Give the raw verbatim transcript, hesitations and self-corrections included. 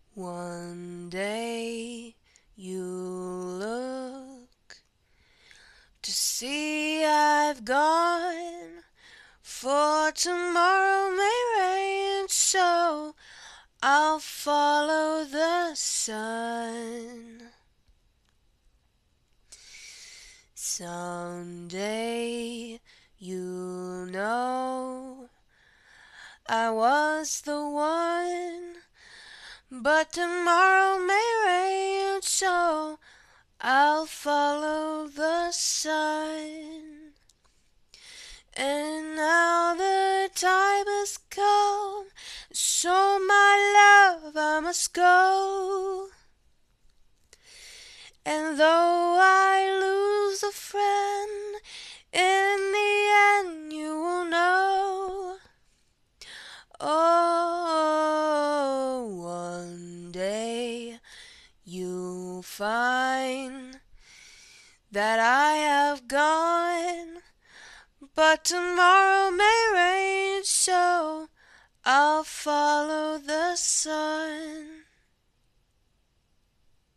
One day you look to see I've gone, for tomorrow may rain, so I'll follow the sun. Someday you'll know I was the one, but tomorrow may rain, so I'll follow the sun. And now the time has come, so my love, I must go. And though I lose a friend, in the end you will know. Oh, one day you'll find that I have gone, but tomorrow may rain, so I'll follow the sun.